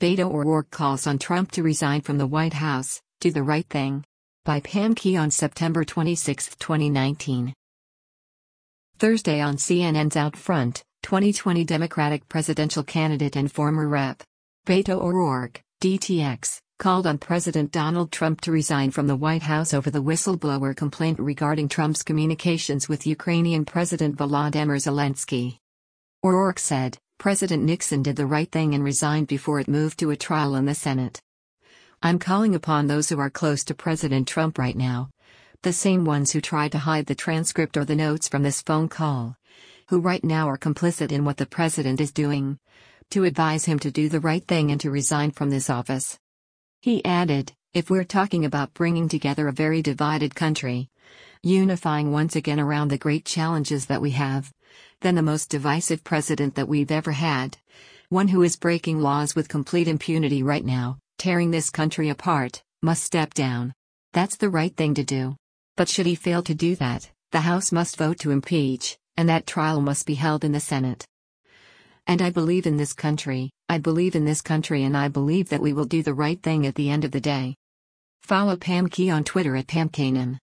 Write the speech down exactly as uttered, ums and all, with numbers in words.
Beto O'Rourke calls on Trump to resign from the White House. Do the right thing. By Pam Key on September twenty-sixth, twenty nineteen. Thursday on C N N's Out Front, twenty twenty Democratic presidential candidate and former Representative Beto O'Rourke, D T X, called on President Donald Trump to resign from the White House over the whistleblower complaint regarding Trump's communications with Ukrainian President Volodymyr Zelensky. O'Rourke said, President Nixon did the right thing and resigned before it moved to a trial in the Senate. I'm calling upon those who are close to President Trump right now, the same ones who tried to hide the transcript or the notes from this phone call, who right now are complicit in what the president is doing, to advise him to do the right thing and to resign from this office. He added, if we're talking about bringing together a very divided country, unifying once again around the great challenges that we have, then the most divisive president that we've ever had, one who is breaking laws with complete impunity right now, tearing this country apart, must step down. That's the right thing to do. But should he fail to do that, the House must vote to impeach, and that trial must be held in the Senate. And I believe in this country, I believe in this country and I believe that we will do the right thing at the end of the day. Follow Pam Key on Twitter at Pam Kanan.